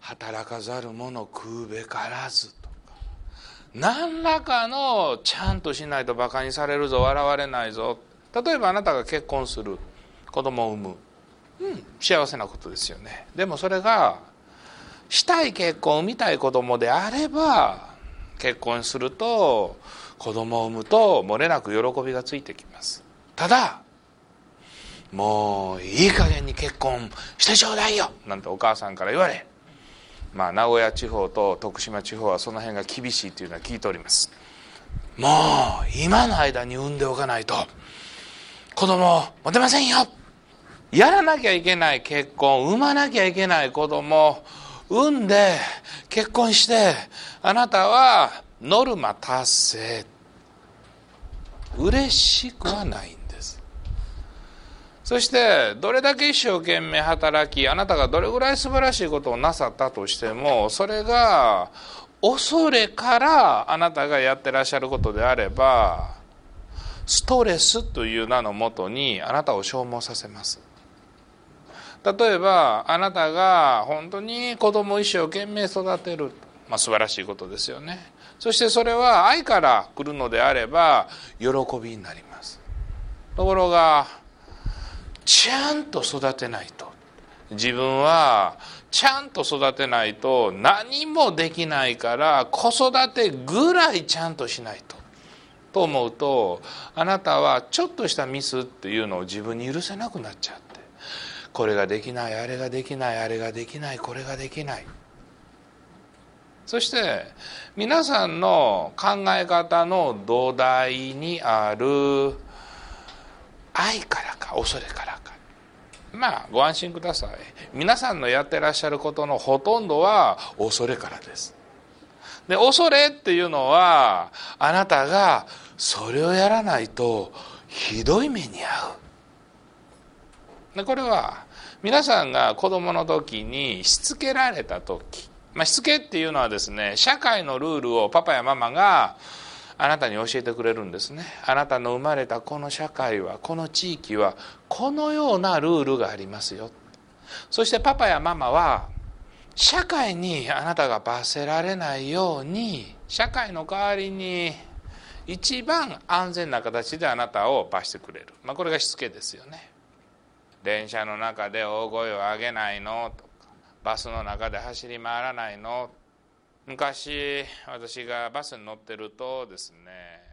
働かざる者食うべからずとか、何らかのちゃんとしないとバカにされるぞ、笑われないぞ。例えばあなたが結婚する、子供を産む、幸せなことですよね。でもそれがしたい結婚、産みたい子供であれば、結婚すると子供を産むと漏れなく喜びがついてきます。ただもういい加減に結婚してちょうだいよなんてお母さんから言われ、名古屋地方と徳島地方はその辺が厳しいというのは聞いております。もう今の間に産んでおかないと子供持てませんよ。やらなきゃいけない結婚、産まなきゃいけない子供、産んで結婚してあなたはノルマ達成、嬉しくはないんです。そしてどれだけ一生懸命働き、あなたがどれぐらい素晴らしいことをなさったとしても、それが恐れからあなたがやってらっしゃることであれば、ストレスという名のもとにあなたを消耗させます。例えばあなたが本当に子供を一生懸命育てる、素晴らしいことですよね。そしてそれは愛から来るのであれば喜びになります。ところがちゃんと育てないと、自分はちゃんと育てないと何もできないから子育てぐらいちゃんとしないと思うと、あなたはちょっとしたミスっていうのを自分に許せなくなっちゃって、これができない、あれができない、あれができない、これができない。そして皆さんの考え方の土台にある愛からか恐れからか、ご安心ください。皆さんのやってらっしゃることのほとんどは恐れからです。で、恐れっていうのはあなたがそれをやらないとひどい目に遭う。で、これは皆さんが子供の時にしつけられた時、しつけっていうのはですね、社会のルールをパパやママがあなたに教えてくれるんですね。あなたの生まれたこの社会は、この地域はこのようなルールがありますよ。そしてパパやママは社会にあなたが罰せられないように、社会の代わりに一番安全な形であなたを罰してくれる。これがしつけですよね。電車の中で大声を上げないのとか、バスの中で走り回らないの。昔私がバスに乗ってるとですね、